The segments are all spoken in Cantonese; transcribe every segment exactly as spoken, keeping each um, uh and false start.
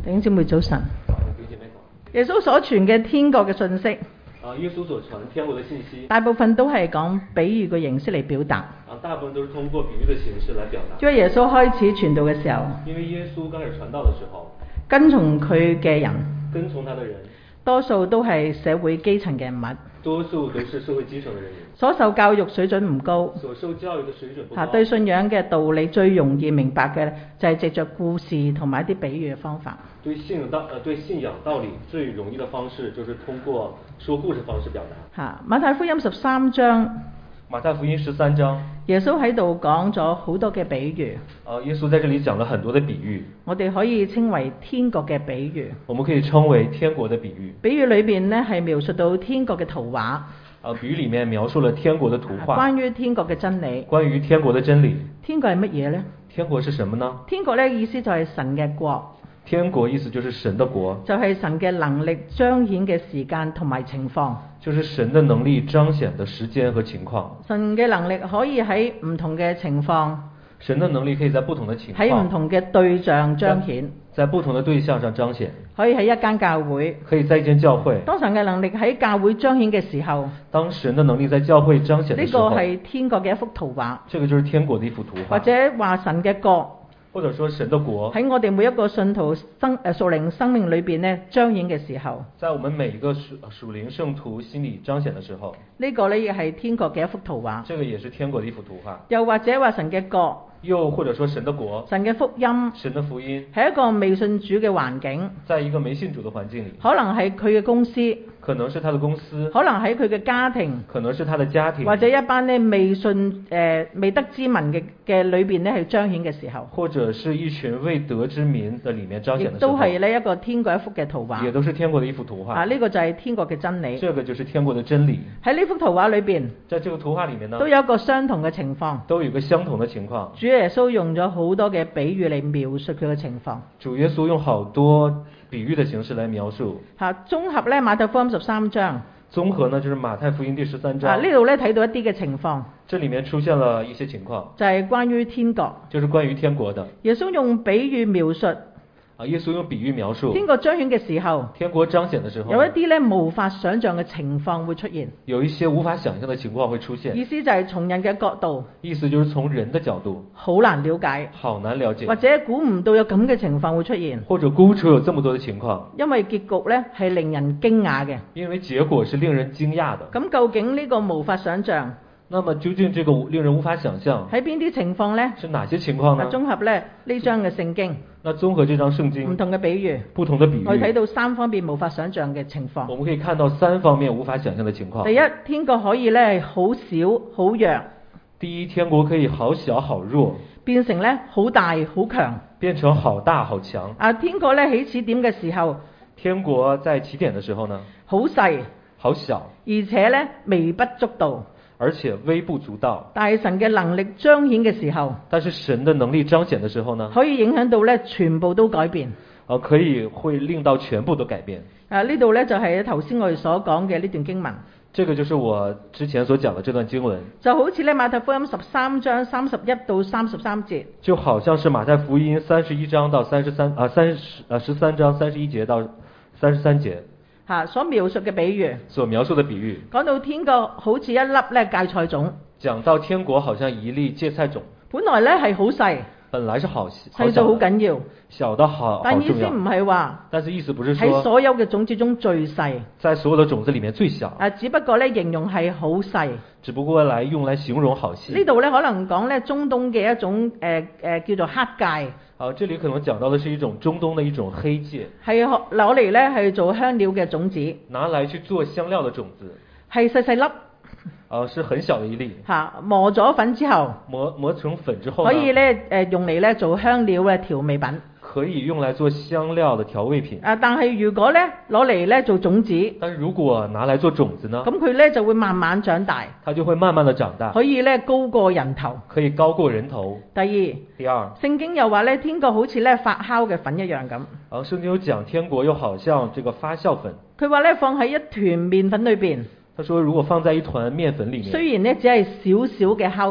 弟兄姊妹早晨。耶穌所傳嘅天國嘅信息， 啊，耶穌所傳天國嘅信息， 大部分都係講比喻嘅形式嚟表達。 啊，大部分都是通過比喻嘅形式來表達。 因為耶穌開始傳道嘅時候， 因為耶穌剛開始傳道嘅時候， 跟從佢嘅人， 跟從他的人， 多數都係社會基層嘅人物， 多數都是社會基層嘅人員， 所受教育水準唔高， 所受教育嘅水準不高。 嚇，對信仰嘅道理最容易明白嘅就係藉着故事同埋一啲比喻嘅方法。 對信仰道，呃，對信仰道理最容易的方式，就是通過說故事方式表達。 嚇，馬太福音十三章， 馬太福音十三章， 耶穌喺度講咗好多嘅比喻。 啊，耶穌在這裡講了很多的比喻。 我哋可以稱為天國嘅比喻。 我們可以稱為天國的比喻。 比喻裏邊呢係描述到天國嘅圖畫。 啊，比喻裡面描述了天國的圖畫。 關於天國嘅真理。 關於天國的真理。 天國係乜嘢呢？ 天國是什麼呢？ 天國呢意思就係神嘅國。 天國意思就是神的國， 就係神嘅能力彰顯嘅時間同埋情況。 就是神的能力彰顯的時間和情況。 神嘅能力可以喺唔同嘅情況。 神的能力可以在不同的情況。 喺唔同嘅對象彰顯。 在不同的對象上彰顯。 可以喺一間教會。 可以在一間教會。 當神嘅能力喺教會彰顯嘅時候。 當神的能力在教會彰顯的時候。 呢個係天國嘅一幅圖畫。 這個就是天國的一幅圖畫。 或者話神嘅國。 或者說神的國喺我哋每一個信徒生誒屬靈生命裏邊咧彰顯嘅時候， 在我們每一個屬屬靈聖徒心裏彰顯的時候， 呢個咧亦係天國嘅一幅圖畫。 這個也是天國的一幅圖畫。 又或者話神嘅國， 又或者說神的國， 神嘅福音， 神的福音係一個未信主嘅環境， 在一個未信主的環境裏， 可能係佢嘅公司， 可能是他的公司， 可能喺佢嘅家庭， 可能是他的家庭， 或者一班咧未信誒、呃、未得之民嘅嘅裏邊咧係彰顯嘅時候， 或者是一群未得之民的裏面彰顯的時候， 亦都係呢一個天國一幅嘅圖畫， 也都是天國的一幅圖畫。 啊，呢、這個就係天國嘅真理。 這個就是天國的真理。 喺呢幅圖畫裏邊， 在這個圖畫裏面呢， 都有一個相同嘅情況， 都有一個相同的情況。 主耶穌用咗好多嘅比喻嚟描述佢嘅情況。 主耶穌用好多比喻的形式來描述。 嚇，綜合咧馬太福音十三章。 綜合呢，就是馬太福音第十三章。 啊，呢度咧睇到一啲嘅情況。 這裡面出現了一些情況。 就係關於天國。 就是關於天國的。 耶穌用比喻描述。 啊，耶穌用比喻描述。 天國彰顯嘅時候。 天國彰顯的時候。 有一啲咧無法想像嘅情況會出現。 有一些無法想象的情況會出現。 意思就係從人嘅角度。 意思就是從人的角度。 好難了解。 好難了解。 或者估唔到有咁嘅情況會出現。 或者估唔出有這麼多的情況。 因為結局咧係令人驚訝嘅。 因為結果是令人驚訝的。 咁究竟呢個無法想像？ 那麼究竟這個令人無法想象喺邊啲情況呢？ 是哪些情況呢？ 綜合咧呢章嘅聖經。 那綜合這章聖經。 唔同嘅比喻。 不同的比喻。 我睇到三方面無法想象嘅情況。 我們可以看到三方面無法想象的情況。 第一，天國可以咧好小好弱。 第一，天國可以好小好弱。 變成咧好大好強。 變成好大好強。 啊，天國咧起始點嘅時候。 天國在起點的時候呢？ 好細。 好小。 而且咧微不足道。 而且微不足道。 但係神嘅能力彰顯嘅時候， 但是神的能力彰顯的時候呢？ 可以影響到咧全部都改變。 啊，可以會令到全部都改變。 啊，呢度咧就係頭先我哋所講嘅呢段經文。 這個就是我之前所講的這段經文。 就好似咧馬太福音十三章三十一到三十三節。 就好像是馬太福音三十一章到三十三啊三十啊十三章三十一節到三十三節。 吓，所描述嘅比喻， 所描述的比喻， 講到天國好似一粒咧芥菜種， 講到天國好像一粒芥菜種， 本來咧係好細， 本來是好細到好緊要， 小到好， 但意思唔係話， 但是意思不是說喺所有嘅種子中最細， 在所有的種子裡面最小， 啊，只不過咧形容係好細， 只不過來用來形容好細。 呢度咧可能講咧中東嘅一種誒誒、呃呃、叫做黑芥。 啊，這裡可能講到的是一種中東的一種黑芥， 係攞嚟咧係做香料嘅種子， 拿來去做香料的種子， 係細細粒， 啊，是很小的一粒， 嚇磨咗粉之後， 磨磨成粉之後， 可以咧誒用嚟咧做香料嘅調味品。 可以用來做香料的調味品。 啊，但係如果咧攞嚟咧做種子， 但是如果拿來做種子呢？ 咁佢咧就會慢慢長大， 它就會慢慢的長大， 可以咧高過人頭， 可以高過人頭。 第二， 第二， 聖經又話咧天國好似咧發酵嘅粉一樣咁。 啊，聖經有講天國又好像這個發酵粉。 佢話咧放喺一團麵粉裏邊。 他說如果放在一團麵粉裡面， 雖然咧只係少少嘅酵粉，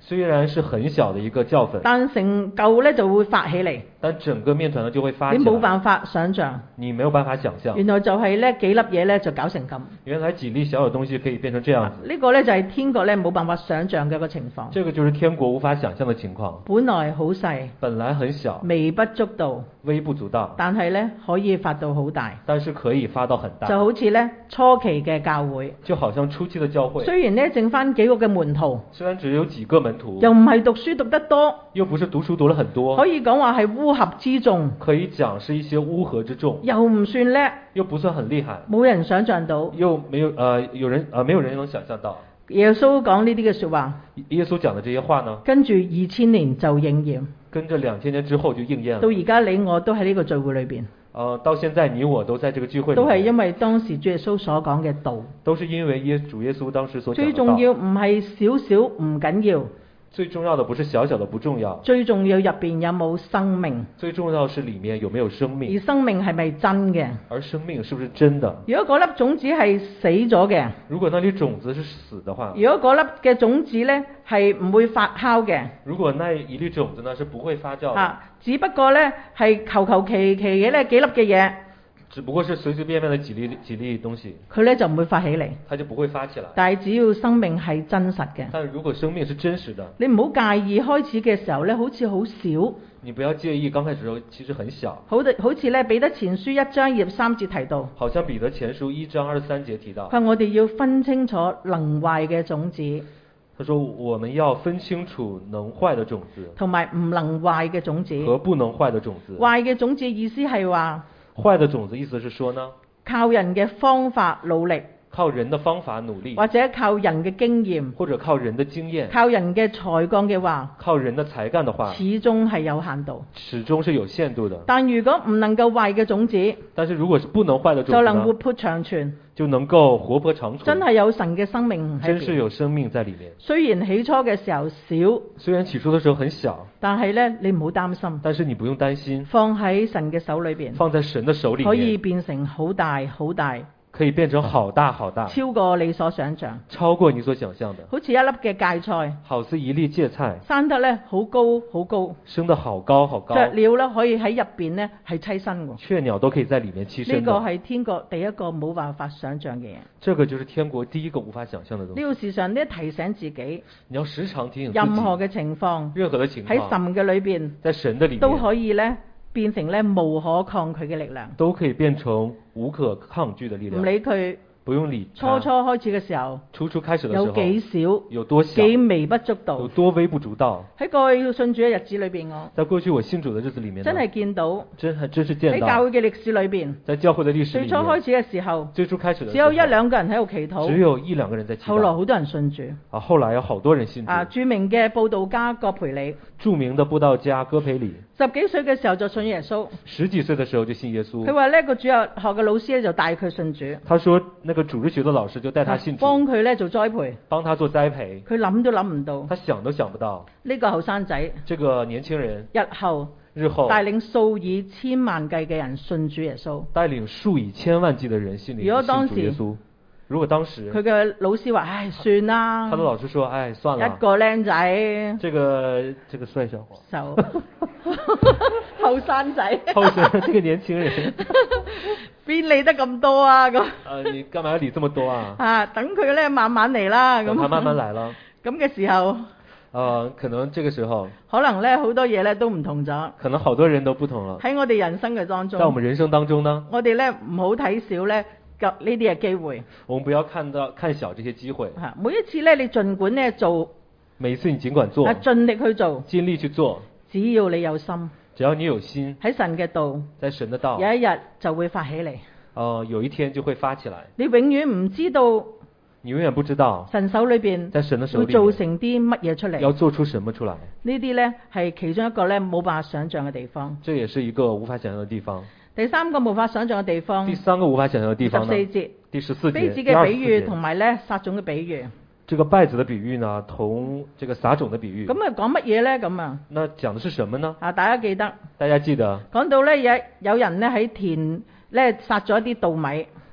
虽然是很小的一個教訓， 但成嚿咧就會發起嚟， 但整個麵團呢就會發你起來。 冇辦法想像。 你沒有辦法想象。 原來就係咧幾粒嘢咧就搞成咁。 原來幾粒小小東西可以變成這樣子。 呢個咧就係天國咧冇辦法想像嘅一個情況。 這個就是天國無法想象的情況。 本來好細， 本來很小， 微不足道， 微不足道， 但係咧可以發到好大。 但是可以發到很大。 就好似咧初期嘅教會， 就好像初期的教會。 雖然咧剩翻幾個嘅門徒， 雖然只有幾個門徒， 又唔係讀書讀得多， 又不是讀書讀了很多， 可以講話係烏合之眾， 可以講是一些烏合之眾， 又唔算叻， 又不算很厲害， 冇人想象到， 又沒有呃有人呃沒有人能想象到。 耶穌講呢啲嘅說話， 耶穌講的這些話呢， 跟住二千年就應驗， 跟着兩千年之後就應驗了。 到而家你我都喺呢個聚會裏邊。 呃，到現在你我都在這個聚會裡面， 都係因為當時主耶穌所講嘅道， 都是因為耶主耶穌當時所講的道。 最重要唔係少少唔緊要， 最重要的不是小小的不重要， 最重要入邊有冇生命， 最重要是裡面有沒有生命， 而生命係咪真嘅？ 而生命是不是真的？ 如果嗰粒種子係死咗嘅， 如果那粒種子是死的話， 如果嗰粒嘅種子呢係唔會發酵嘅， 如果那一粒種子呢是不會發酵的， 啊，只不過呢係求求其其嘅呢幾粒嘅嘢， 只不過是隨隨便便的幾粒幾粒東西， 佢呢就唔會發起嚟。 它就不會發起來。 但係只要生命係真實嘅， 但如果生命是真實的， 你唔好介意開始嘅時候呢好似好少， 你不要介意剛開始的時候其實很小。 好好似呢彼得前書一章二十三節提到， 好像彼得前書一章二十三節提到， 佢話我哋要分清楚能壞嘅種子， 他說我們要分清楚能壞的種子同埋唔能壞嘅種子。 和不能壞的種子。 壞嘅種子意思係話， 壞的種子意思是說呢， 靠人嘅方法努力， 靠人的方法努力， 或者靠人嘅經驗， 或者靠人的經驗， 靠人嘅才幹嘅話， 靠人的才幹的話， 始終係有限度， 始終是有限度的。 但如果唔能夠壞嘅種子， 但是如果是不能壞的種子， 就能活潑長存， 就能夠活潑長存， 真係有神嘅生命喺真是邊。 有生命在裡面。 雖然起初嘅時候少， 雖然起初的時候很小， 但係呢，你唔好擔心， 但是你不用擔心， 放喺神嘅手裏邊， 放在神的手裡面， 可以變成好大好大， 可以變成好大好大， 超過你所想象， 超過你所想象的， 好似一粒嘅芥菜， 好似一粒芥菜， 生得呢好高好高， 生得好高好高， 雀鳥呢可以喺入邊呢係棲身喎。 雀鳥都可以在裡面棲身的。 呢個係天國第一個冇辦法想象嘅嘢。 這個就是天國第一個無法想象的東西。 你要時常呢提醒自己， 你要時常提醒自己， 任何嘅情況， 任何的情況喺神嘅裏邊， 在神的裡面都可以呢變成呢無可抗拒嘅力量。 都可以變成無可抗拒的力量。 唔理佢不用理初初開始嘅時候， 初初開始的時候有幾少， 有多小， 幾微不足有道。 多微不足道。 喺過去信主嘅日子裏邊，我在過去我信主的日子裡面呢， 真係見到真係真是見喺到教會嘅歷史裏邊， 在教會的歷史裡面， 最初開始嘅時候， 最初開始的時只候有一兩個人喺度祈禱， 只有一兩個人在祈禱。 後來好多人信主。 啊，後來有好多人信主。 啊，著名嘅佈道家葛培理， 著名的佈道家戈培理， 十幾歲嘅時候就信耶穌。 十幾歲的時候就信耶穌。 佢話呢個主日學嘅老師咧就帶佢信主， 他說那個主日學的老師就帶他信主， 幫佢咧做栽培， 幫他做栽培。 佢諗都諗唔到， 他想都想不到， 呢個後生仔這個年輕人日後日後帶領數以千萬計嘅人信主耶穌。 帶領數以千萬計的人信如果當時信主耶穌。如果當時佢嘅老師話：唉，算啦， 他的老師說：唉，算了， 一個僆仔， 這個這個帥小伙， 就後生仔， 後生這個年輕人， 邊理得咁多啊？咁呃，你幹嘛要理這麼多啊？ 啊，等佢咧慢慢嚟啦。咁等他慢慢來了。 咁嘅時候， 呃，可能這個時候， 可能咧好多嘢咧都唔同咗。 可能好多人都不同了。 喺我哋人生嘅當中， 在我們人生當中呢， 我哋咧唔好睇少咧呢啲嘅機會。 我們不要看到看小這些機會。 嚇，每一次咧，你儘管咧做， 每一次你儘管做， 啊，盡力去做， 盡力去做， 只要你有心， 只要你有心， 喺神嘅道， 在神的道， 有一日就會發起嚟。 呃，有一天就會發起來。 你永遠唔知道你永遠不知道神手裏邊在神的手會裏做成啲乜嘢出嚟。 要做出什麼出來？ 呢啲呢係其中一個咧冇辦法想像嘅地方。 這也是一個無法想象的地方。 第三個無法想像嘅地方， 第三個無法想象的地方呢？ 十四節， 第十四節， 稗子嘅比喻同埋咧撒種嘅比喻。 這個稗子的比喻呢，同這個撒種的比喻。 咁啊講乜嘢咧？咁啊？ 那講的是什麼呢？ 啊，大家記得。 大家記得。 講到咧有有人咧喺田咧撒咗一啲稻米。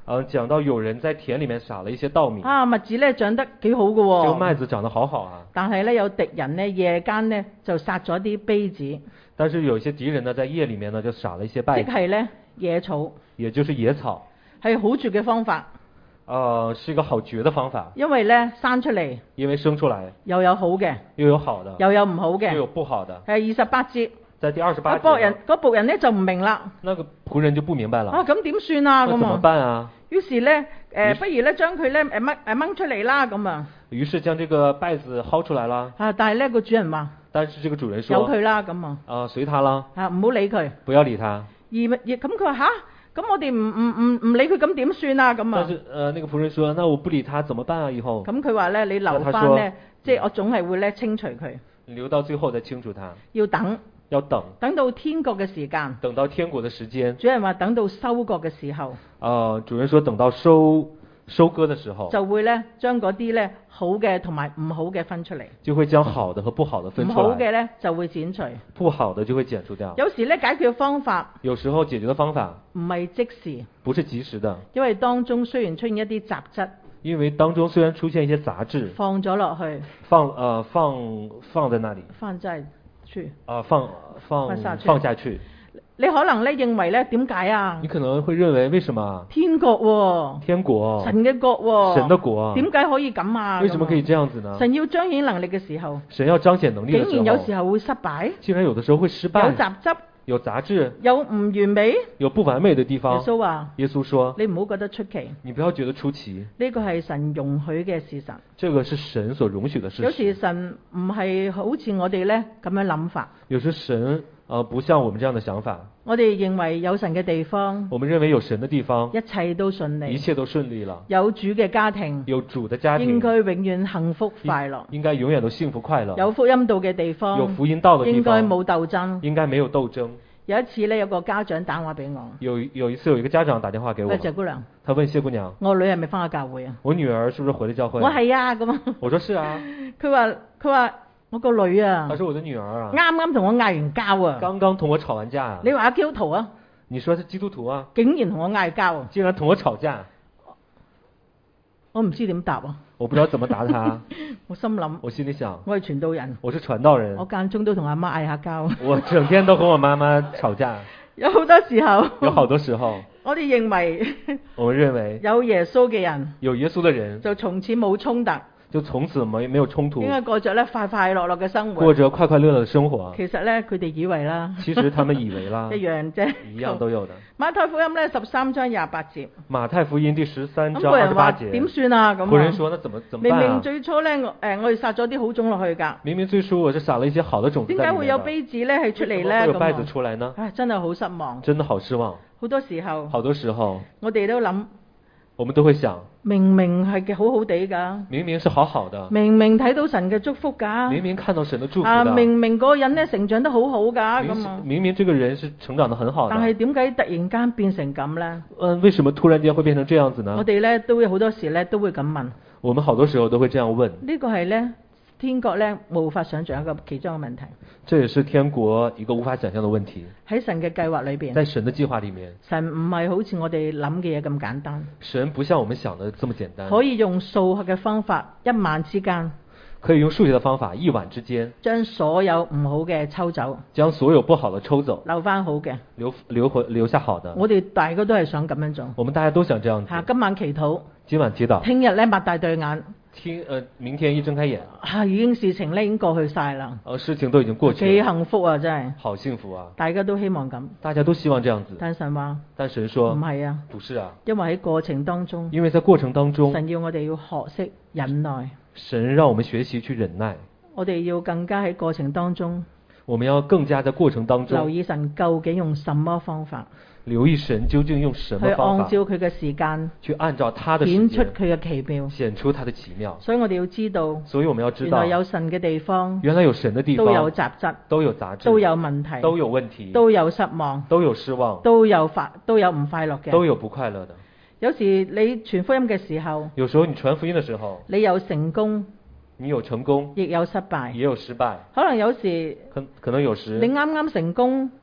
嗯，講到有人在田裡面撒了一些稻米， 啊，麥子咧長得幾好嘅喎。 這個麥子長得好好啊。 但係咧有敵人咧夜間咧就殺咗啲稗子， 但是有一些敵人呢，在夜裡面呢就撒了一些稗子， 即係咧野草， 也就是野草， 係好絕嘅方法。 呃，是一個好絕的方法， 因為咧生出嚟因為生出來又有好嘅， 又有好的， 又有唔好又嘅， 有不好的。 係二十八節。 在第二十八節， 嗰僕人嗰僕人咧就唔明啦。 那個僕人就不明白了。 啊，咁點算啊？ 那怎麼咁啊？ 辦啊？ 於是咧，誒、呃， 於是不如咧將佢咧誒掹誒掹出嚟啦，咁啊。 於是將這個稗子薅出來了。 啊，但係咧個主人話： 但是這個主人說： 由佢啦，咁啊。 啊，隨他啦。 啊，唔好理佢。 不要理他。 而而咁佢話吓，咁我哋唔唔唔唔理佢，咁點算啊？咁啊。 但是，呃，那個僕人說：那我不理他，怎麼辦啊？以後。 咁佢話咧，你留翻咧，即係我總係會咧清除佢。 留到最後再清除他。 要等。 要等。 等到天國嘅時間。 等到天國嘅時間。 主人話等到收割嘅時候。 呃，主人說等到收收割嘅時候。 就會咧將嗰啲咧好嘅同埋唔好嘅分出嚟。 就會將好的和不好的分出來。 唔好嘅咧就會剪除。 不好的就會剪除掉。 有時咧解決方法。 有時候解決的方法。 唔係即時。 不是及時的。 因為當中雖然出現一啲雜質。 因為當中雖然出現一些雜質。 放咗落去。 放呃放放在那裡。 放在去。 啊放放放下去。 放下去。 你可能咧認為咧點解啊？ 你可能會認為為什麼？ 天國喎。 天國。 神嘅國喎。 神的國。 點解可以咁啊？ 為什麼可以這樣子呢？ 神要彰顯能力嘅時候。 神要彰顯能力嘅時候。 竟然有時候會失敗。 竟然有的時候會失敗。 有雜質。 有雜質。 有唔完美。 有不完美的地方。 耶穌話。 耶穌說。 你唔好覺得出奇。 你不要覺得出奇。 呢個係神容許嘅事實。 這個是神所容許的事實。 有時神唔係好似我哋咧咁樣諗法。 有時神。呃，不像我們這樣的想法。 我哋認為有神嘅地方， 我們認為有神的地方， 一切都順利， 一切都順利了。 有主嘅家庭， 有主的家庭， 應該永遠幸福快樂， 應該永遠都幸福快樂。 有福音道嘅地方， 有福音道的地方， 應該冇鬥爭， 應該沒有鬥爭。 有一次呢，有個家長打電話俾我， 有有一次有一個家長打電話給我， 謝姑娘， 他問謝姑娘， 我女係咪翻咗教會啊？ 我女兒是不是回了教會？ 我係啊，咁啊， 我說是啊。 佢話佢話。我個女啊， 她說我的女兒啊， 啱啱同我嗌完交啊， 剛剛同我吵完架啊。 你話阿基督徒啊？ 你說是基督徒啊？ 竟然同我嗌交啊？ 竟然同我吵架， 我唔知點答啊。 我不知道怎麼答他。 我心諗， 我心裏想， 我係傳道人， 我是傳道人， 我間中都同阿媽嗌下交， 我整天都和我媽媽吵架。 有好多時候， 有好多時候， 我哋認為， 我們認為有耶穌嘅人， 有耶穌的人， 就從此冇衝突。 就從此沒沒有衝突， 應該過着咧快快樂樂嘅生活， 過着快快樂樂嘅生活。 其實咧，佢哋以為啦， 其實他們以為啦， 一樣啫， 一樣都有的。 馬太福音咧十三章廿八節， 馬太福音第十三章二十八節， 點算啊？咁， 僕人說：那怎麼怎麼辦啊？ 明明最初咧，誒、呃，我哋撒咗啲好種落去㗎。 明明最初我是撒了一些好的種子，點解會有稗子咧係出嚟咧？ 會有稗子出來呢？ 唉，真係好失望， 真的好失望。 好多時候， 好多時候， 我哋都諗。 我們都會想， 明明係嘅好好地㗎， 明明是好好的， 明明睇到神嘅祝福㗎， 明明看到神的祝福啊，明明嗰個人咧成長得好好㗎，咁啊， 明明這個人是成長得很好的， 但係點解突然間變成咁咧？ 嗯，為什麼突然間會變成這樣子呢？ 我哋咧都會好多時咧都會咁問， 我們好多時候都會這樣問， 呢個係咧天國咧無法想象一個其中嘅問題。 這也是天國一個無法想象的問題。 喺神嘅計劃裏邊， 在神的計劃裏面， 神唔係好似我哋諗嘅嘢咁簡單。 神不像我們想的這麼簡單。 可以用數學嘅方法，一晚之間， 可以用數學的方法，一晚之間將所有唔好嘅抽走， 將所有不好的抽走， 留翻好嘅， 留留回留下好的。 我哋大家都係想咁樣做。 我們大家都想這樣子。 吓，今晚祈禱， 今晚祈禱， 聽日咧擘大對眼。 聽，呃，明天一睜開眼， 啊，已經事情咧已經過去晒啦。 呃，事情都已經過去了。 幾幸福啊，真係。 好幸福啊！ 大家都希望咁。 大家都希望這樣子。 但神話。 但神說。 唔係啊。 不是啊。 因為喺過程當中。 因為在過程當中。 神要我哋要學識忍耐。 神讓我們學習去忍耐。 我哋要更加喺過程當中。 我們要更加在過程當中。 留意神究竟用什麼方法。 留意神究竟用什麼方法， 去按照佢嘅時間， 去按照他的時間， 顯出佢嘅奇妙， 顯出他的奇妙。 所以我哋要知道， 所以我們要知道， 原來有神嘅地方， 原來有神的地方都有雜質， 都有雜質， 都有問題， 都有問題， 都有失望， 都有失望， 都有快，都有唔快樂嘅， 都有不快樂的。 有時你傳福音嘅時候， 有時候你傳福音的時候， 你有成功。 你有成功， 亦有失敗， 也有失敗。 可能有時， 可可能有時， 你啱啱成功，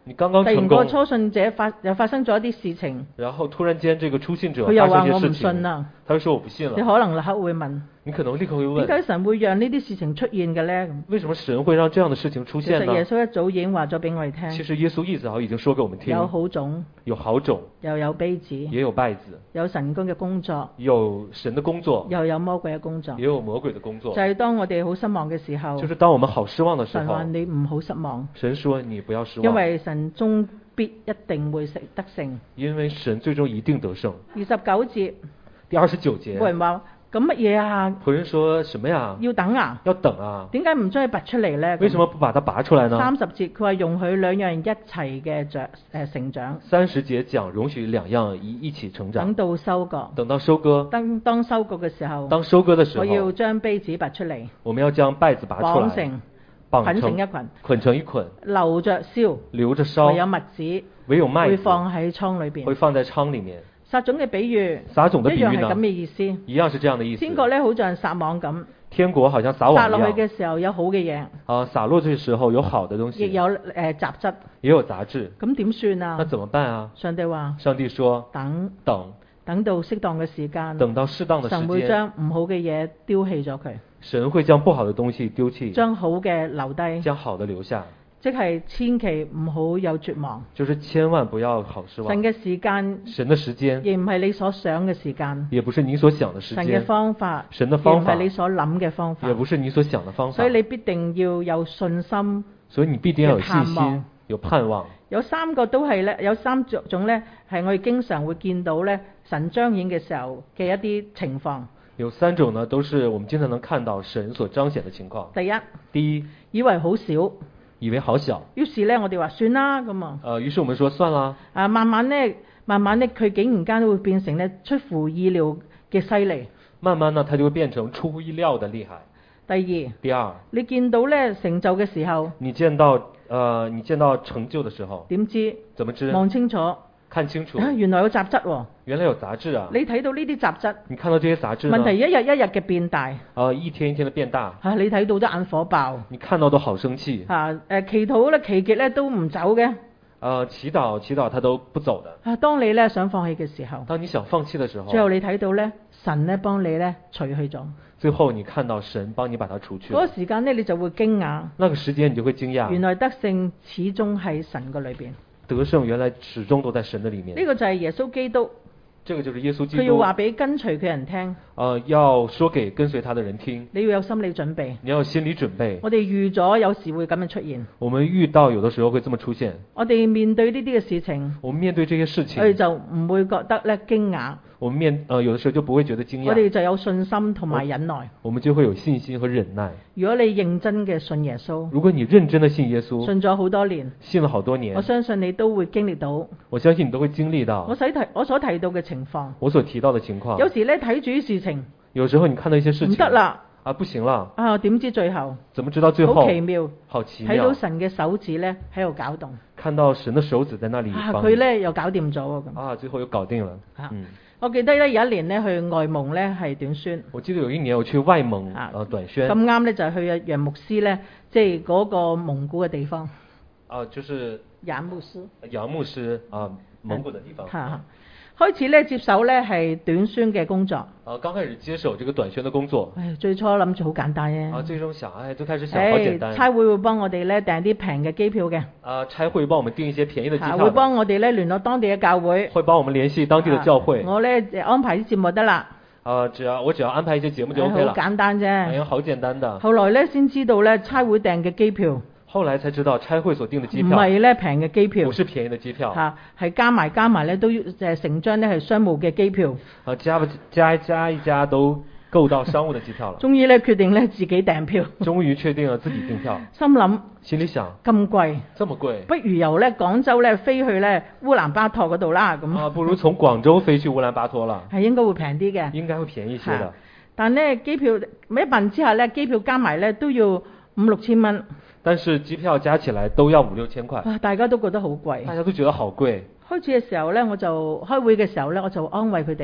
你剛剛突然成功， 個初信者發又發生咗一啲事情， 然後突然間這個初信者佢又發話我唔生一些事情， 信啦。 他就說我不信你了。 可能立刻會問： 你可能立刻會問， 點解神會讓呢啲事情出現嘅咧？ 為什麼神會讓這樣的事情出其實現呢？ 耶穌一早已經話咗俾我哋聽， 其實耶穌一早已經說給我們聽， 有好種， 有好種， 又有稗子， 也有稗子， 有神工嘅工作， 有神的工作， 又有魔鬼嘅工作。 也有魔鬼的工作。 就係當我哋好失望嘅時候， 就是當我們好失望的時神候， 話你唔好失望， 神說你不要失望， 因為神終必一定會得勝。 因為神最終一定得勝。 二十九節， 第二十九節， 有人話咁乜嘢啊？ 有人說什麼呀？ 要等啊？ 要等啊？ 點解唔將佢拔出嚟呢？ 為什麼不把它拔出來呢？ 三十節佢話容許兩樣一齊嘅長誒成長。 三十節講容許兩樣一一起成長。 等到收割。 等到收割。 當當收割嘅時候。 當收割的時候。 我要將稗子拔出嚟。 我們要將稗子拔出來。 綁成。 綁成一捆。 捆成一捆。 留着燒。 留着燒。 唯有麥子。 唯有麥子。 會放喺倉裏邊。 會放在倉裡面。 撒種嘅比喻， 撒種的比喻呢， 一樣係咁嘅意思， 一樣是這樣的意思。 天國咧好像撒網咁， 天國好像撒網一樣。撒落去嘅時候有好嘅嘢， 啊，撒落去嘅時候有好的東西， 亦有誒、呃、雜質， 也有雜質。 咁點算啊？ 那怎麼辦啊？ 上帝話： 上帝說， 等等， 等到適當嘅時間， 等到適當的時間， 神會將唔好嘅嘢丟棄咗佢， 神會將不好的東西丟棄， 將好嘅留低， 將好的留下。 即係千祈唔好有絕望， 就是千萬不要好失望。 神嘅時間， 神的時間， 亦唔係你所想嘅時間， 也不是你所想的時間。 神嘅方法， 神的方法， 亦唔係你所諗嘅方法， 也不是你所想的方法。 所以你必定要有信心， 所以你必定要有信心，有盼望。 有三個都係咧，有三種咧，係我哋經常會見到咧，神彰顯嘅時候嘅一啲情況。 有三種呢，都是我們經常能看到神所彰顯的情況。 第一， 第一， 以為好少。 以為好小， 於是咧，我哋話算啦咁啊。 呃，於是我們說算啦。 啊，慢慢咧，慢慢咧，佢竟然間都會變成咧出乎意料嘅犀利。 慢慢呢，它就會變成出乎意料的厲害。 第二， 第二， 你見到咧成就嘅時候， 你見到，呃，你見到成就的時候， 點知？ 怎麼知？ 望清楚。 看清楚， 啊，原來有雜質喎！ 原來有雜質啊！ 你睇到呢啲雜質， 你看到這些雜質， 問題一日一日嘅變大， 啊，一天一天的變大， 啊，你睇到都眼火爆， 你看到都好生氣， 啊，誒，祈禱咧，祈極咧都唔走嘅， 啊，祈禱祈禱他都不走的， 啊，當你咧想放棄嘅時候， 當你想放棄的時候， 最後你睇到咧，神咧幫你咧除去咗， 最後你看到神幫你把它除去， 嗰個時間咧你就會驚訝， 那個時間你就會驚訝， 原來得勝始終喺神嘅裏邊。 得勝原來始終都在神的裏面。 呢個就係耶穌基督。 這個就是耶穌基督。 佢要話俾跟隨佢人聽。 呃，要說給跟隨他的人聽。 你要有心理準備。 你要有心理準備。 我哋預咗有時會咁樣出現。 我們遇到有的時候會這麼出現。 我哋面對呢啲嘅事情。 我們面對這些事情。 我哋就唔會覺得咧驚訝。 我們面呃有的時候就不會覺得驚訝。 我哋就有信心同埋忍耐我。 我們就會有信心和忍耐。 如果你認真嘅信耶穌。 如果你認真的信耶穌。 信咗好多年。 信了好多年。 我相信你都會經歷到。 我相信你都會經歷到。 我所提我所提到嘅情況。 我所提到的情況。 有時咧睇住啲事情。 有時候你看到一些事情。 唔得啦。 啊，不行了。 啊，點知最後？ 怎麼知道最後？ 好奇妙。 好奇妙。 睇到神嘅手指咧喺度搞動。 看到神的手指在那裡。 啊，佢咧又搞掂咗咁。 啊，最後又搞定了。 啊、 嗯。 我記得咧有一年咧去外蒙咧係短宣。 我記得有一年我去外蒙啊、呃、短宣。 咁啱咧就係去阿楊牧師咧，即係嗰個蒙古嘅地方。 啊，就是。 楊牧師。 楊牧師啊，蒙古的地方。 嚇、啊！開始咧接手咧係短宣嘅工作。 啊，剛開始接手這個短宣的工作。 唉，最初諗住好簡單啫。 啊，最終想，唉，最開始想好簡單。 差會會幫我哋咧訂啲平嘅機票嘅。 啊，差會幫我們訂一些便宜的機票。 會幫我哋咧聯絡當地嘅教會。 會幫我們聯繫當地的教會。 啊、我咧安排啲節目得啦。 啊，只要我只要安排一些節目就 OK 啦。 好簡單啫。 係啊，好簡單的。 後來咧先知道咧差會訂嘅機票。 後來才知道差會所訂的機票唔係咧平嘅機票， 不是便宜的機票， 嚇係加埋加埋咧都誒成張咧係商務嘅機票， 啊加加一加一加都夠到商務的機票了。 終於咧決定咧自己訂票， 終於確定了自己訂票， 心諗心裡想咁貴， 這麼貴， 不如由咧廣州咧飛去咧烏蘭巴托嗰度啦咁。 啊，不如從廣州飛去烏蘭巴托啦， 係應該會平啲嘅， 應該會便宜一些的。 但咧機票一辦之下咧機票加埋咧都要五六千蚊。 但是機票加起來都要五六千塊， 啊，大家都覺得好貴， 大家都覺得好貴。 開始嘅時候咧，我就開會嘅時候咧，我就安慰佢哋。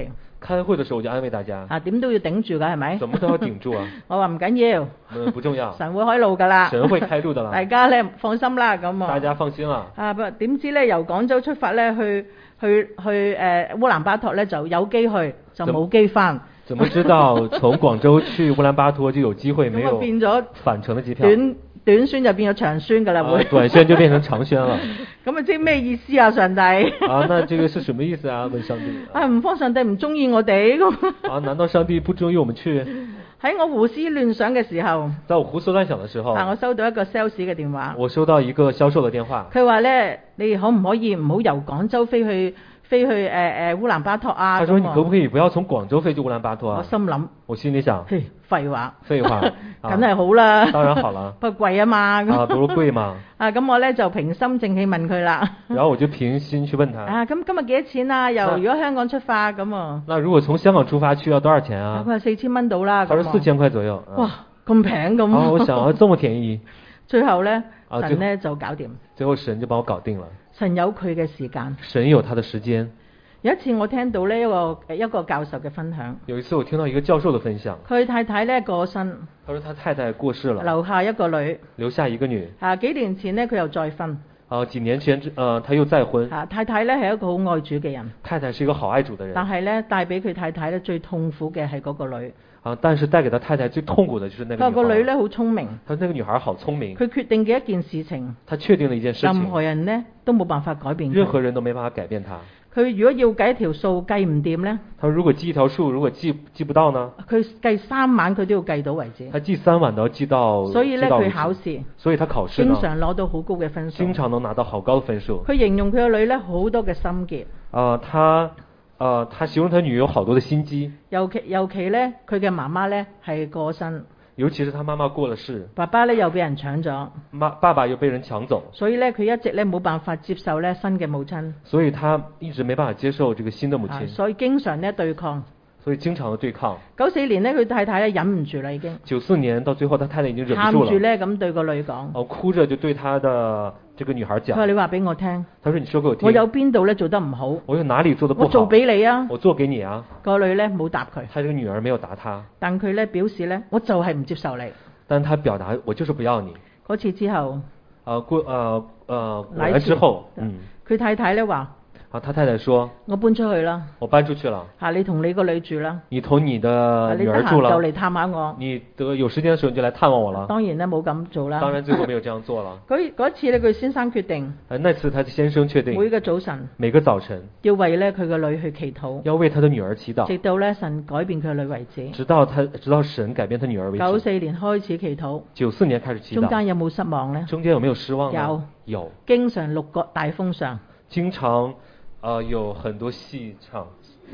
開會的時候我就安慰大家， 啊，點都要頂住㗎，係咪？ 怎麼都要頂住啊。 我話唔緊要， 嗯，不重要， 神會開路㗎啦。 神會開路的啦。 大家咧放心啦，咁啊。 大家放心啦。 啊，不點知咧由廣州出發咧去去去誒、呃、烏蘭巴托咧就有機去，就冇機翻。 怎麼知道從廣州去烏蘭巴托就有機會，沒有變咗返程的機票？ 短短宣就變咗長宣㗎啦，會、 啊。短宣就變成長宣了。 咁啊，即係咩意思啊，上帝？ 啊，那這個是什麼意思啊？問上帝。 啊，唔方上帝唔中意我哋咁。 啊，難道上帝不中意我們去？ 喺我胡思亂想嘅時候， 在我胡思亂想嘅時候， 啊，我收到一個 sales 嘅電話。 我收到一個銷售嘅電話。佢話咧，你可唔可以唔好由廣州飛去？飛去誒誒、呃、烏蘭巴托啊！ 他說：你可不可以不要從廣州飛去烏蘭巴托啊？ 我心諗， 我心裡想， 嘿，廢話， 廢話， 梗係好啦， 當然好啦， 不過貴啊嘛， 啊，不如貴嘛。 啊，咁我咧就平心靜氣問佢啦。 然後我就平心去問他。 啊，咁今日幾多錢啊？由如果香港出發咁啊？ 那如果從香港出發去要多少錢啊？ 佢話四千蚊到啦。 佢話四千塊左右。 哇，咁平咁。 啊，我想啊，這麼便宜。 最後咧， 啊、 神咧就搞掂。 最後神就幫我搞定了。 神有佢嘅時間。 神有他的時間。 有一次我聽到呢一個一個教授嘅分享。 有一次我聽到一個教授嘅分享。 佢太太咧過身。 他說他太太過世了。 留下一個女。 留下一個女。 啊，幾年前呢，佢又再婚。 啊，幾年前，呃，他又再婚。 啊，太太咧係一個好愛主嘅人。 太太是一個好愛主嘅人。但係咧帶俾佢太太咧最痛苦嘅係嗰個女。 啊，但是帶給他太太最痛苦的就是那個女孩。 個女咧好聰明。 他那個女孩好聰明。佢決定嘅一件事情。 他確定了一件事情。 任何人呢都冇辦法改變佢。 任何人都沒辦法改變他。 佢如果要計一條數計唔掂呢？ 他如果計一條數，如果計計不到呢？ 佢計三晚佢都要計到為止。 他計三晚都要計到。 所以呢，佢考試。 所以他考試。 經常攞到好高嘅分數。 經常能拿到好高的分數。 佢形容佢個女呢好多嘅心結。 啊、呃，他，呃，他形容他女有好多的心機。 尤其尤其呢，佢嘅媽媽呢係過身。 尤其是他媽媽過了世， 爸爸咧又俾人搶咗， 媽爸爸又被人搶走， 所以咧佢一直咧冇辦法接受咧新嘅母親， 所以他一直沒辦法接受這個新的母親， 啊、所以經常咧對抗， 所以經常的對抗。 九四年咧佢太太咧忍唔住啦已經， 九四年到最後，他太太已經忍不住了， 喊住咧咁對個女講， 哦，哭着就對他的這個女孩講， 佢話你話俾我聽， 他說你說給我聽， 我有邊度咧做得唔好， 我有哪裡做得不好， 我做俾你啊， 我做給你啊， 個女咧冇答佢， 他這個女兒沒有答他， 但佢咧表示咧我就係唔接受你。 但他表達我就是不要你。 嗰次之後， 呃過呃呃果然之後，嗯， 佢太太咧話， 啊，他太太說， 我搬出去啦， 我搬出去了， 吓你同你個女住啦， 你同你的女兒住了， 你得閒就嚟探下我， 你得有時間的時候你就來探望我了。 當然咧冇咁做啦， 當然最後沒有這樣做了。 嗰嗰次咧佢先生決定， 呃那次他先生確定， 每個早晨， 每個早晨要為咧佢個女去祈禱， 要為他的女兒祈禱， 直到咧神改變佢個女為止， 直到他直到神改變他女兒為止。 九四年開始祈禱， 九四年開始祈禱， 中間有冇失望呢？ 中間有沒有失望呢？ 有， 有， 經常六個大風上， 經常。呃，有很多戲場，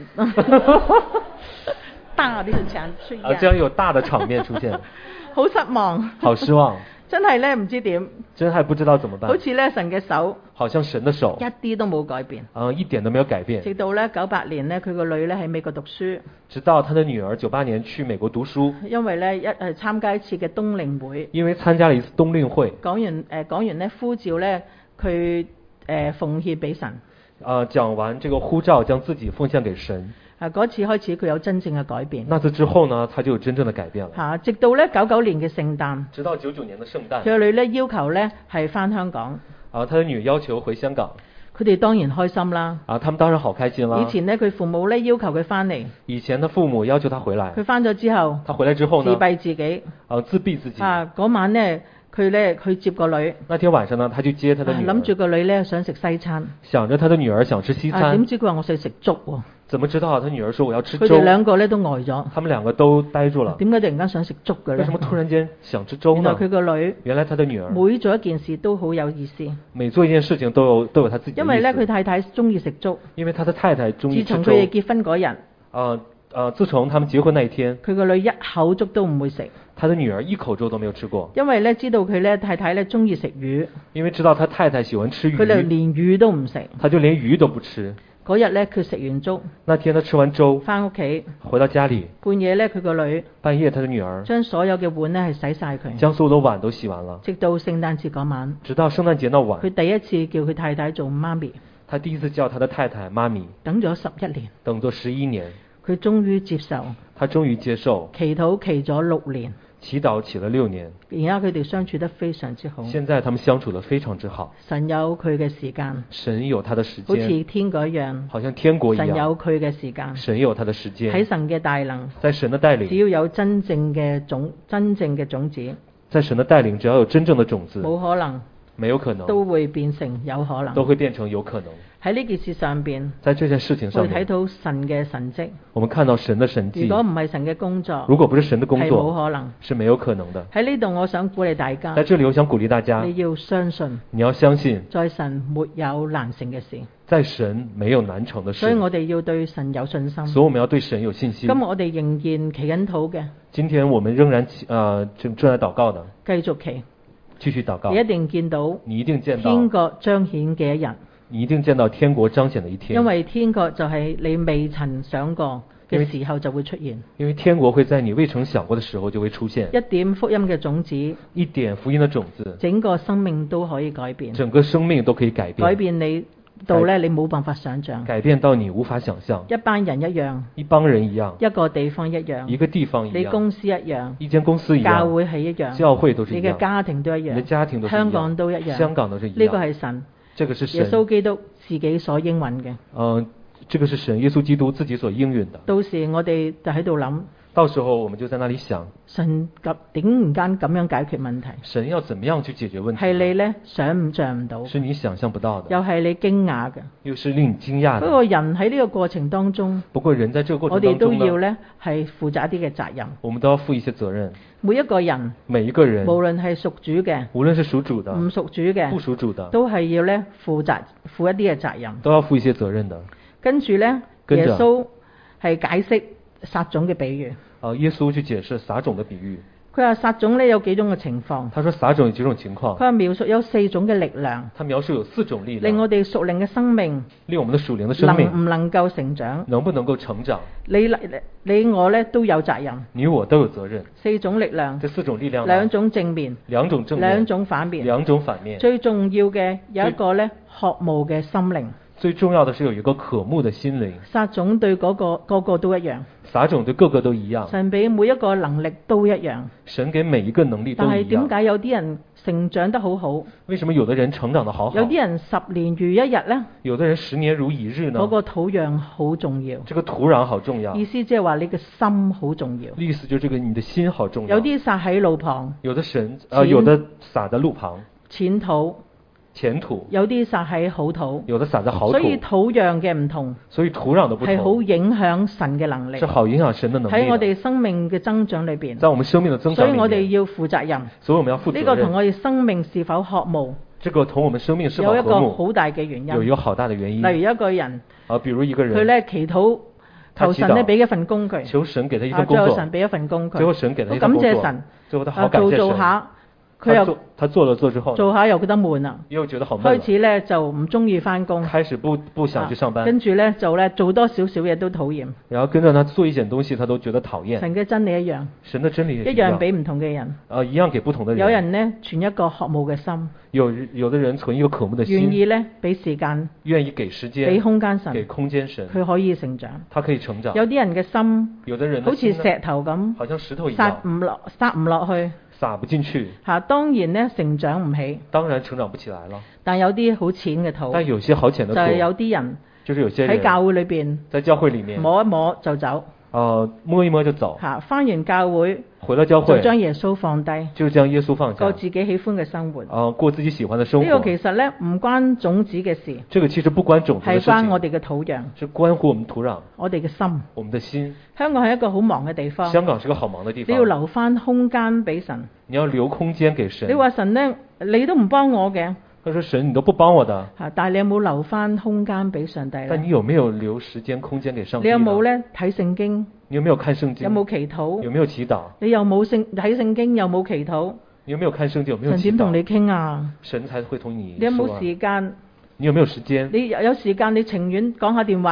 大的場出現， 啊，這樣有大的場面出現， 好失望， 好失望， 真係咧唔知點， 真係不知道怎麼辦， 好似咧神嘅手， 好像神的手， 一啲都冇改變， 啊、呃，一點都沒有改變， 直到咧九八年咧佢個女咧喺美國讀書， 直到他的女兒九八年去美國讀書， 因為咧一誒參加一次嘅冬令會， 因為參加了一次冬令會， 講完誒講完咧呼召咧佢誒奉獻俾神。 啊、呃，講完這個呼召，將自己奉獻給神。 啊，嗰次開始佢有真正嘅改變。 那次之後呢，他就有真正的改變了。 嚇、啊，直到咧九九年嘅聖誕。 直到九九年的聖誕。佢個女咧要求咧係返香港。 啊，他的女要求回香港。 佢哋當然開心啦。 啊，他們當然好開心啦。 以前呢，佢父母咧要求佢返嚟。 以前的父母要求他回來。 佢返咗之後。 他回來之後呢？ 自閉自己。 啊，自閉自己。 啊，嗰晚呢。佢咧去接個女， 那天晚上呢，他就接他的女兒， 諗住個女咧想食西餐， 想着他的女兒想吃西餐， 點知佢話我想食粥喎？ 怎麼知道？他女兒說我要吃粥。 佢哋兩個咧都呆咗， 他們兩個都呆住了。 點解突然間想食粥嘅咧？ 為什麼突然間想吃粥呢？ 原來佢個女， 原來他的女兒每做一件事都好有意思， 每做一件事情都有都有他自己的意思。 因為咧佢太太中意食粥， 因為他的太太中意吃粥。 自從佢哋結婚嗰日， 啊啊！自從他們結婚那一天， 佢個女一口粥都唔會食。 他的女兒一口粥都沒有吃過。 因為咧知道佢咧太太咧中意食魚。因為知道他太太喜歡吃魚。 佢哋連魚都唔食。 他就連魚都不吃。 嗰日咧佢食完粥。 那天他吃完粥。 返屋企。 回到家裏。 半夜咧佢個女。 半夜他的女兒。 將所有嘅碗咧係洗晒佢。 將所有的碗都洗完了。 直到聖誕節嗰晚。 直到聖誕節那晚。 佢第一次叫佢太太做媽咪。 他第一次叫他的太太媽咪。 等咗十一年。 等咗十一年。 佢終於接受， 他終於接受， 祈禱祈咗六年， 祈禱祈了六年， 而家佢哋相處得非常之好。 現在他們相處得非常之好。 神有佢嘅時間， 神有他的時好似間， 天國一樣， 好像天國一樣。 神有佢嘅時間， 神有他的時間。 喺神嘅大能， 在神的帶只領， 要有真正嘅種真正嘅種子， 在神的帶領，只要有真正的種子， 冇可能沒有可能， 都會變成有可能。 都會變成有可能。 喺呢件事上邊， 在這件事情我上面， 哋睇到神嘅神蹟。 我們看到神的神如果蹟。 唔係神嘅工作， 如果不是神的工係冇作， 可能。 是沒有可能的。 喺呢度，我想鼓勵大家， 在這裡，我想鼓勵大家， 你要相信， 你要相信， 在神沒有難成嘅事。 在神沒有難成的事。 所以我哋要對神有信心。 所以我們要對神有信心。 今日我哋仍然祈緊禱嘅， 今天我們仍然呃正正在禱告的， 繼續祈。 繼續禱告。 你一定見到你一定見到天國彰顯嘅一日， 你一定見到天國彰顯的一天。 因為天國就係你未曾想過嘅時候就會出現。 因為天國會在你未曾想過的時候就會出現。 一點福音嘅種子， 一點福音的種子， 整個生命都可以改變。 整個生命都可以改變。 改變你到咧，你冇辦法想象。 改變到你無法想象。 一班人一樣， 一幫人一樣， 一個地方一樣， 一個地方一樣， 你公司一樣， 一間公司一樣， 教會係一樣， 教會都是一樣， 你嘅家庭都一樣， 你的家庭都是一樣， 香港都一樣， 香港都是一樣。 呢個係神， 這個是神， 耶穌基督自己所應允嘅。 嗯，這個是神耶穌基督自己所應允的。 到時我哋就喺度諗， 到時候我們就在那裡想， 神咁點然間咁樣解決問題？ 神要怎麼樣去解決問題？ 係你呢想唔象唔到， 是你想象不到的， 又係你驚訝嘅， 又是令你驚訝的。 不過人喺呢個過程當中， 不過人在這個過我哋程當中呢， 都要呢係負責一啲嘅責任。 我們都要負一些責任。 每一個人， 每一個人， 無論係屬主嘅， 無論是屬主的， 唔屬主嘅， 不屬主的， 都係要呢負責負一啲嘅責任。 都要負一些責任的。 跟住呢， 跟着耶穌係解釋撒種嘅比喻。 啊，耶穌去解釋撒種的比喻。 佢話撒種呢有幾種嘅情況。 他說撒種有幾種情況。 佢話描述有四種嘅力量。 他描述有四種力量， 令我哋屬靈嘅生命， 令我們的屬靈的生命能唔能夠成長？ 能不能夠成長？ 你你我呢都有責任。 你我都有責任。 四種力量。 這四種力量， 兩種正面， 兩種正面， 兩種反面， 兩種反面。 最重要嘅有一個呢渴慕嘅心靈。 最重要的是有一個渴慕的心靈。 撒種對嗰個個個都一樣。 撒種對個個都一樣。 神俾每一個能力都一樣。 神給每一個能力都一樣。 但係點解有啲人成長得好好？ 為什麼有的人成長得好好？ 有啲人十年如一日呢？ 有的人十年如一日呢？ 嗰個土壤好重要。 這個土壤好重要。 意思即係話你嘅心好重要。 意思就這個你的心好重要。 有啲撒喺路旁。 有的神啊、呃，有的撒在路旁。 淺土。 淺土， 有啲撒喺好土， 有的撒在好土， 所以土壤嘅唔同， 所以土壤的不同係好影響神嘅能力， 是好影響神的能力。 喺我哋生命嘅增長裏邊， 在我們生命的增長裏面， 所以我哋要負責任， 所以我們要負責任。 呢個同我哋生命是否渴慕， 這個同我們生命是否渴慕有一個好大嘅原因， 有一個好大的原因。 例如一個人， 啊，比如一個人， 佢咧祈禱，求神咧俾一份工佢， 求神給他一份工作， 最後神俾一份工佢， 最後神給他一份工作， 感謝神， 最後他好感謝神， 做做下。佢又他做，他做了做之後， 做下又覺得悶啦， 又覺得好悶。 開始咧就唔中意翻工， 開始不不想去上班。 跟住咧就咧做多少少嘢都討厭。 然後跟着他做一件東西，他都覺得討厭。 神嘅真理一樣， 神的真理一樣俾唔同嘅人。 啊，一樣給不同的人。 有人呢存一個渴慕嘅心， 有有的人存一個渴慕的心， 願意咧俾時間， 願意給時間， 俾空間神， 給空間神， 佢可以成長， 他可以成長。 有啲人嘅心， 有的人好似石頭咁， 好像石頭一樣， 撒唔落，撒唔落去。 撒不進去， 吓，當然咧成長唔起， 當然成長不起來了。 但有啲好淺嘅土， 但有些好淺的土， 就係有啲人， 就是有些人喺教會裏邊， 在教會裏面摸一摸就走， 呃，摸一摸就走。 吓，翻完教會， 回了教會， 就將耶穌放低， 就將耶穌放下， 過自己喜歡嘅生活， 啊，過自己喜歡的生活。 呢個其實咧唔關種子嘅事， 這個其實不關種子的事情， 係關我哋嘅土壤， 是關乎我們土壤， 我哋嘅心， 我們的心。 香港係一個好忙嘅地方， 香港是個好忙的地方， 你要留翻空間俾神， 你要留空間給神。 你話神咧，你都唔幫我嘅。 他說神，你都不幫我的。 吓，但係你有冇留翻空間俾上帝咧？ 但你有沒有留時間空間給上帝？ 你有冇咧睇聖經？ 你有沒有看聖經？ 有冇祈禱？ 有沒有祈禱？ 你又冇聖睇聖經，又冇祈禱？ 你有沒有看聖經？有沒有祈禱？ 神點同你傾啊？ 神才會同你。 你有冇時間？ 你有沒有時間？ 你有時間，你情願講下電話？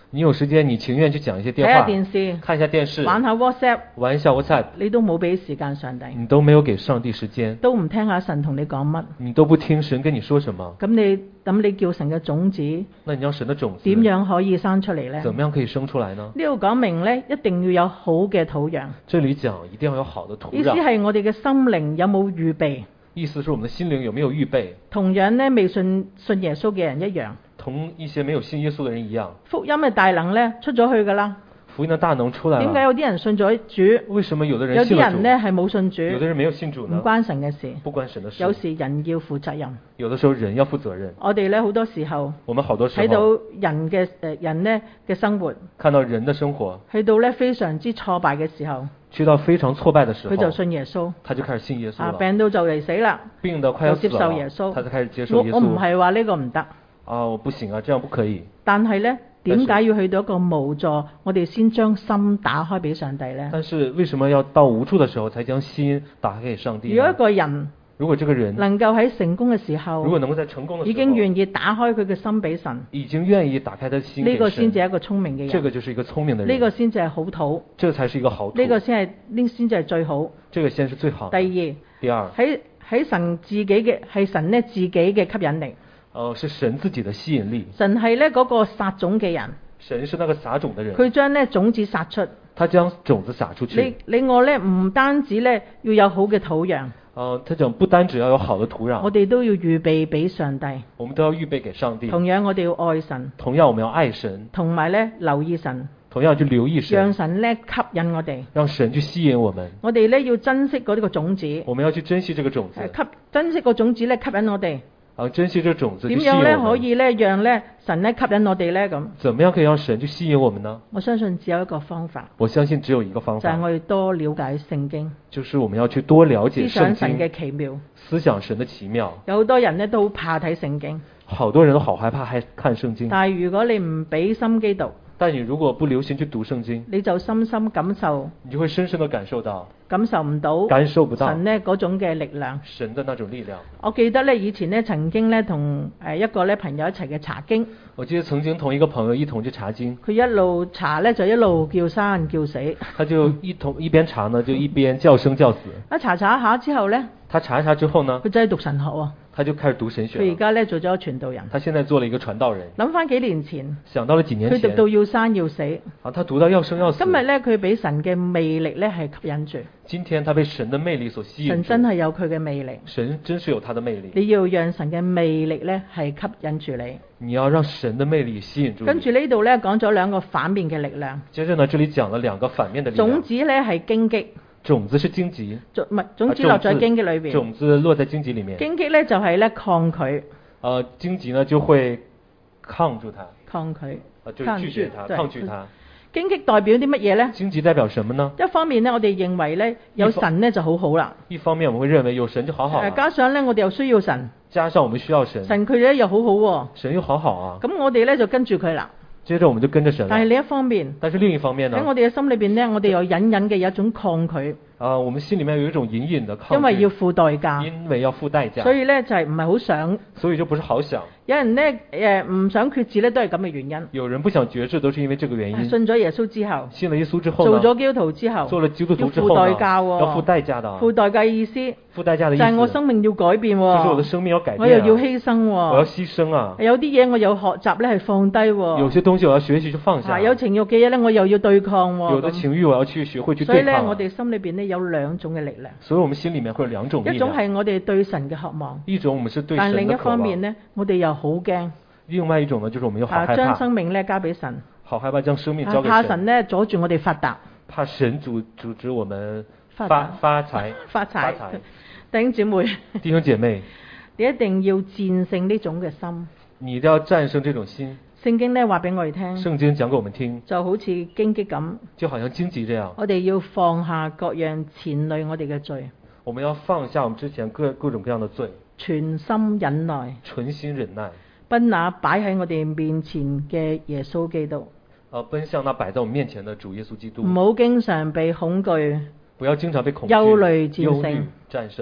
你有時間，你情願去講一些電睇下話， 電視， 看一下電視， 玩下 WhatsApp， 玩一下 WhatsApp， 你都冇俾時間上帝， 你都沒有給上帝時間， 都唔聽下神同你講乜， 你都不聽神跟你說什麼， 咁你咁你叫神嘅種子那你要神的種子點樣可以生出嚟呢？ 怎麼樣可以生出來呢？ 呢度講明呢，一定要有好嘅土壤。 這裡講一定要有好的土壤。 意思係我哋嘅心靈有冇預備？ 意思是我們的心靈有沒有預備？ 同樣呢，未信信耶穌嘅人一樣， 同一些沒有信耶穌的人一樣， 福音嘅大能呢出咗去噶啦。 福音的大能出來了。 點解有啲人信咗主？ 為什麼有的有人信了主？ 啲人呢係冇信主？ 有的人沒有信主呢？ 唔關神嘅事。 不關神的事。 有時人要負責任。 有的時候人要負責任。 我哋呢好多時候， 我們好多時候睇到人嘅誒人呢嘅生活， 看到人的生活， 去到呢非常之挫敗嘅時候， 去到非常挫敗的時候， 佢就信耶穌， 他就開始信耶穌了。 啊，病到就嚟死啦， 病得快要死了， 就接受耶穌， 他就開始接受耶穌。 我我唔係話呢個唔得。 啊，我不行啊，這樣不可以。 但係呢，點解要去到一個無助，我哋先將心打開俾上帝呢？ 但是為什麼要到無助的時候才將心打開給上帝呢？ 如果一個人如果這個人能夠喺成功嘅時候， 如果能夠在成功的時候已經願意打開佢嘅心俾神， 已經願意打開他的心給神， 呢個先至係一個聰明嘅人。 這個就是一個聰明的人。 呢個先至係好土。 這才是一個好土。 呢個先係呢先至係最好。 這個先是最好的。 第二， 第二喺喺神自己嘅係神呢自己嘅吸引力。 哦、呃，是神自己的吸引力。 神係呢嗰個撒種嘅人。 神是那個撒種的人。 佢將呢種子撒出。 他將種子撒出去。 你另外呢唔單止呢要有好嘅土壤。 哦、呃，他講不單只要有好的土壤， 我哋都要預備俾上帝。 我們都要預備給上帝。 同樣我哋要愛神。 同樣我們要愛神。 同埋呢留意神。 同樣去留意神。 讓神呢吸引我哋。 讓神去吸引我們。 我哋呢要珍惜嗰啲個種子。 我們要去珍惜這個種子。 吸珍惜個種子呢吸引我哋。 啊，珍惜這個種子。 點樣呢可以呢讓呢神呢吸引我哋呢咁？ 怎麼樣可以讓神去吸引我們呢？ 我相信只有一個方法。 我相信只有一個方法。 就係我哋多了解聖經。就是我們要去多了解聖經。 思想神嘅奇妙。 思想神的奇妙。 有好多人呢都好怕睇聖經。 好多人都好害怕還看聖經。 但係如果你唔俾心機讀， 但你如果不留心去讀聖經， 你就深深感受， 你就會深深地感受到， 感受唔到， 感受不到神呢嗰種嘅力量， 神的那種力量。 我記得呢以前呢曾經呢同誒一個呢朋友一齊嘅查經。 我記得曾經同一個朋友一同去查經。 佢一路查呢就一路叫生叫死。 他就一同一邊查呢就一邊叫生叫死。 一查查下之後呢， 他查一查之後呢， 佢真係讀神學喎。 他就開始讀神學。 佢而家呢做咗傳道人。 他現在做了一個傳道人。 諗翻幾年前， 想到了幾年前， 佢讀到要生要死。 啊，他讀到要生要死。 今日呢，佢俾神嘅魅力呢係吸引住。 今天他被神的魅力所吸引。 神真係有佢嘅魅力。 神真是有他的魅力。 你要讓神嘅魅力呢係吸引住你。 你要讓神的魅力吸引住你。 跟住呢度呢講咗兩個反面嘅力量。 接着呢，這裡講了兩個反面的力量。 種子呢係荊棘。 種子是荊棘。 種唔係種子落在荊棘裏邊。 種子落在荊棘裡面。 荊棘呢就係呢抗拒。 呃，荊棘呢就會抗住它。 抗拒。 啊，就是拒絕它，抗拒它。 荊棘代表啲乜嘢呢？ 荊棘代表什麼呢？ 一方面呢，我哋認為呢有神呢就好好啦。 一方面我們會認為有神就好好啦。 加上呢，我哋又需要神。 加上我們需要神。 神佢哋又好好喎。 神又好好啊。 咁我哋呢就跟住佢啦。 接着我們就跟着神。 但係另一方面， 但是另一方面呢？ 喺我哋嘅心裏邊呢，我哋有隱隱嘅有一種抗拒。 啊，我們心裡面有一種隱隱的抗拒。 因為要付代價。 因為要付代價。 所以呢，就係唔係好想。 所以就不是好想。 有人呢誒唔想決志呢都係咁嘅原因。 有人不想決志都是因為這個原因。 信咗耶穌之後。 信了耶穌之後。 做咗基督徒之後。 做了基督徒之後。 要付代價喎。 要付代價的。 付代價意思。 付代價的意思。 就係我生命要改變喎。 就是我的生命要改變。 我又要犧牲喎。 我要犧牲啊。 有啲嘢我有學習呢係放低喎。 有些東西我要學習就放下。 有情慾嘅嘢呢我又要對抗喎。 有的情慾我要去學會去對抗。 所以呢，我哋心裏邊呢有兩種嘅力量。 所以我們心裡面會有兩種力量。 一種係我哋對神嘅渴望。 一種我們是對神的渴望。 但另一方面呢，我哋又好驚。 另外一種呢，就是我們又好害怕。 將生命呢交俾神。 好害怕將生命交給神。 怕神呢阻住我哋發達。 怕神阻阻止我們發發發財。 發財。弟兄姐妹。 弟兄姐妹。 你一定要戰勝呢種嘅心。 你一定要戰勝這種心。 聖經呢話俾我哋聽。 聖經講給我們聽。 就好似荊棘咁。 就好像荊棘這樣。 我哋要放下各樣纏累我哋嘅罪。 我們要放下我們之前各各種各樣的罪。 全心忍耐。 存心忍耐。 奔那擺喺我哋面前嘅耶穌基督。 啊，奔向那擺在我們面前的主耶穌基督。 唔好經常被恐懼。 不要經常被恐懼、 憂慮戰勝。 戰勝。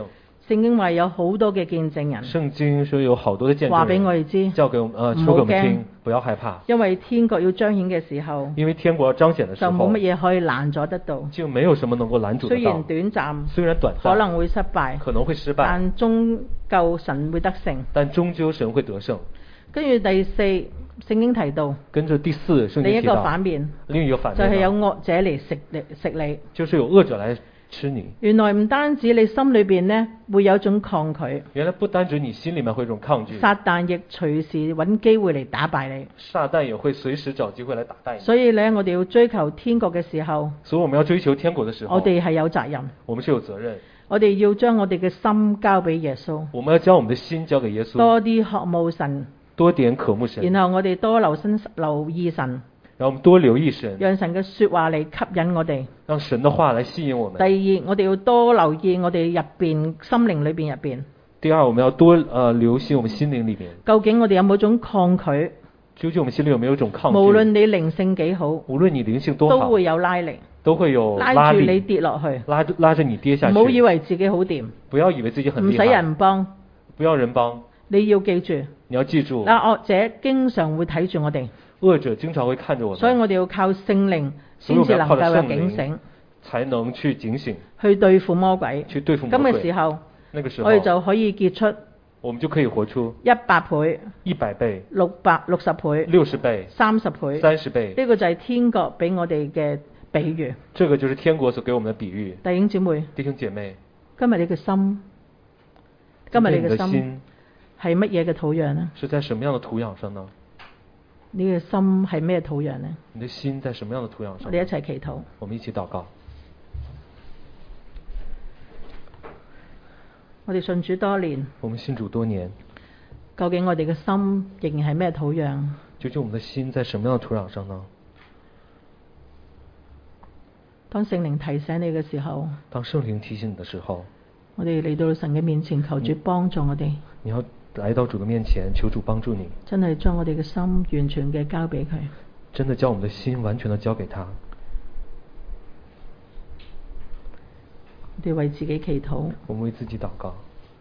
聖經話有好多嘅見證人， 聖經說有好多的見證人， 話俾我哋知， 教給我們，呃， 唔好說給我們驚聽，不要害怕， 因為天國要彰顯嘅時候， 因為天國要彰顯的時候， 就冇乜嘢可以攔阻得到。 就沒有什麼能夠攔阻得到。 雖然短暫， 雖然短暫， 可能會失敗， 可能會失敗， 但終究神會得勝。 但終究神會得勝。 跟住第四，聖經提到， 跟住第四，聖經提到另一個反面， 另一個反面就係有惡者嚟食你食你， 就是有惡者來吃你。 原來唔單止你心裏邊呢會有一種抗拒， 原來不單止你心裏面會有一種抗拒， 撒旦亦隨時揾機會嚟打敗你。 撒旦也會隨時找機會來打敗你。 所以呢，我哋要追求天國嘅時候， 所以我們要追求天國的時候， 我哋係有責任， 我們是有責任。 我哋要將我哋嘅心交俾耶穌， 我們要將我們的心交給耶穌， 多啲渴慕神， 多點渴慕神， 然後我哋多留心留意神， 然後我們多留意神， 讓神嘅說話嚟吸引我哋。 讓神的話來吸引我們。 第二，我哋要多留意我哋入邊心靈裏邊入邊。 第二，我們要多呃留心我們心靈裏面， 究竟我哋有冇種抗拒？ 究竟我們心裏有沒有一種抗拒？ 無論你靈性幾好， 無論你靈性多好， 都會有拉力， 都會有拉力， 拉住你跌落去， 拉拉着你跌下去。 唔好以為自己好掂， 不要以為自己很厲害， 唔使人幫， 不要人幫。 你要記住， 你要記住， 那惡者經常會睇住我哋， 惡者經常會看着我們， 所以我哋要靠聖靈先至能夠有警醒， 才能去警醒， 去對付魔鬼。 去對付魔鬼。 咁嘅時候， 那個時候， 我哋就可以結出， 我們就可以活出一百倍、 一百倍、 六百六十倍、 六十倍、 三十倍、 三十倍。 呢個就係天國俾我哋嘅比喻。 這個就是天國所給我們的比喻。 弟兄姊妹， 弟兄姐妹， 今日你嘅心，今日你嘅心係乜嘢嘅土壤呢？ 是在什麼樣的土壤上呢？ 你嘅心係咩土壤呢？ 你的心在什麼樣的土壤上？ 我哋一齊祈禱。 我們一起禱告。 我哋信主多年， 我們信主多年， 究竟我哋嘅心仍然係咩土壤？ 究竟我們的心在什麼樣的土壤上呢？ 當聖靈提醒你嘅時候， 當聖靈提醒你的時候， 我哋嚟到神嘅面前求主幫助我哋。 你要來到主嘅面前，求主幫助你。 真係將我哋嘅心完全嘅交俾佢。 真的將我們的心完全的交給他。 我哋為自己祈禱。 我們為自己禱告。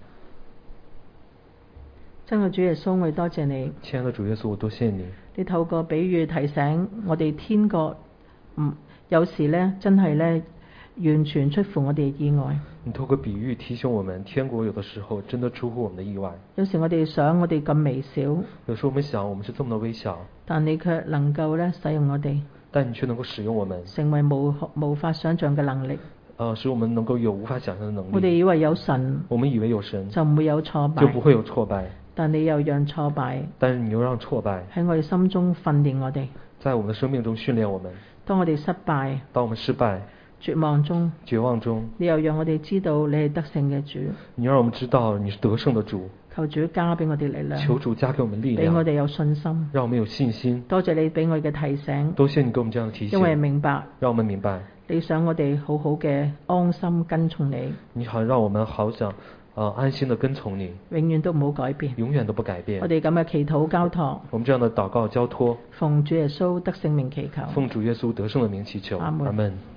真嘅主耶穌，我哋多謝你。 親愛的主耶穌，我多謝你。 你透過比喻提醒我哋天國，嗯，有時呢真係呢完全出乎我哋意外。 你透過比喻提醒我們，天國有的時候真的出乎我們的意外。 有時我哋想我哋咁微小， 有時候我們想我們是這麼的微小， 但你卻能夠呢使用我哋， 但你卻能夠使用我們， 成為無無法想象嘅能力。 呃，使我們能夠有無法想象的能力。 我哋以為有神， 我們以為有神就唔會有挫敗， 就不會有挫敗。 但你又讓挫敗， 但是你又讓挫敗喺我哋心中訓練我哋， 在我們的生命中訓練我們。 當我哋失敗， 當我們失敗， 絕望中， 絕望中， 你又讓我哋知道你係得勝嘅主。 你讓我們知道你是得勝的主。 求主加俾我哋力量， 求主加給我們力量， 俾我哋有信心， 讓我們有信心。 多謝你俾我哋嘅提醒， 多謝你給我們這樣的提醒， 因為明白， 讓我們明白， 你想我哋好好嘅安心跟從你。 你好讓我們好想呃安心的跟從你， 永遠都唔好改變， 永遠都不改變。 我哋咁嘅祈禱交託， 我們這樣的禱告交託， 奉主耶穌得勝名祈求， 奉主耶穌得勝的名祈求， 阿門。 阿門。